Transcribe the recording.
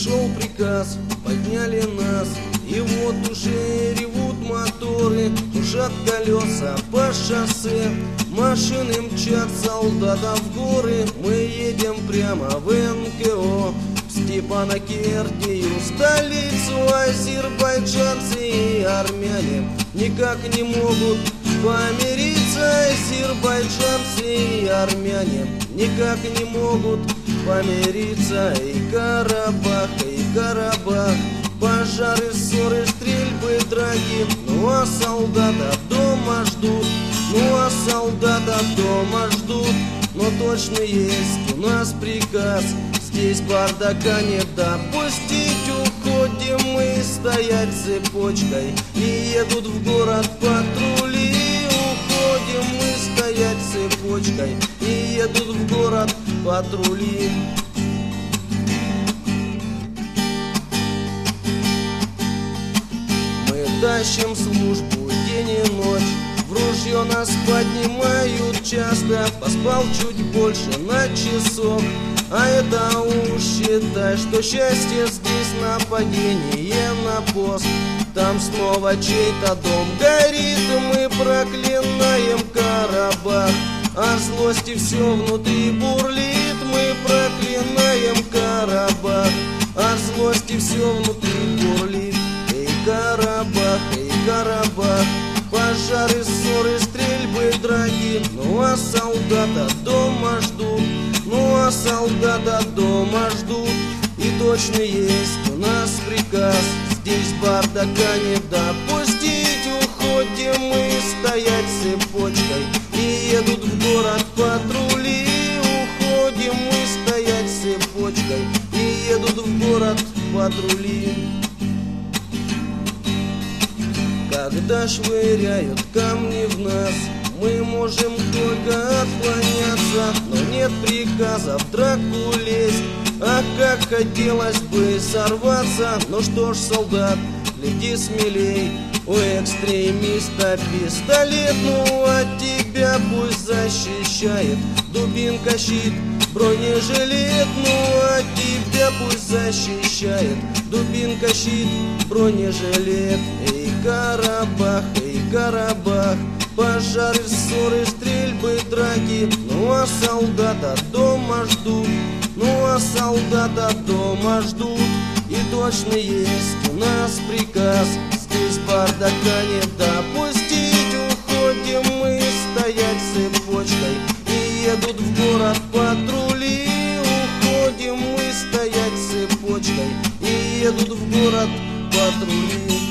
Пришел приказ, подняли нас, и вот уже ревут моторы, шуршат колеса по шоссе, машины мчат солдатов в горы. Мы едем прямо в НКО, в Степанакертию, столицу. Азербайджанцы и армяне никак не могут помириться. Азербайджанцы и армяне никак не могут помириться. И Карабах, пожары, ссоры, стрельбы, драки. Ну а солдата дома ждут, ну а солдата дома ждут. Но точно есть у нас приказ, здесь бардака не допустить. Уходим мы стоять цепочкой, и едут в город патрули. Уходим мы стоять цепочкой, и едут в город патрули. Мы тащим службу день и ночь, в ружье нас поднимают часто. Поспал чуть больше на часок, а это уж считай, что счастье здесь нападение на пост. Там снова чей-то дом горит, мы проклинаем Карабах, а злости все внутри бурлит. Мы проклинаем Карабах, а злости все внутри бурлит. Эй, Карабах, пожары, ссоры, стрельбы, драки. Ну а солдата дома ждут, ну а солдата дома ждут. И точно есть у нас приказ, здесь бардака не допустить. Уходим мы стоять цепочкой, и едут в город патрули. Уходим мы стоять цепочкой, и едут в город патрули. Когда швыряют камни в нас, мы можем только отклоняться, но нет приказа в драку лезть. Ах, как хотелось бы сорваться. Ну что ж, солдат, гляди смелей, у экстремиста пистолет. Ну а тебя пусть защищает дубинка, щит, бронежилет. Ну а тебя пусть защищает дубинка, щит, бронежилет. Эй, Карабах, пожары, ссоры, стрельбы, драки. Ну а солдата дома ждут, ну а солдата дома ждут. И точно есть у нас приказ, здесь бардака не допустить. Уходим мы стоять цепочкой, и едут в город патрули. Уходим мы стоять цепочкой, и едут в город патрули.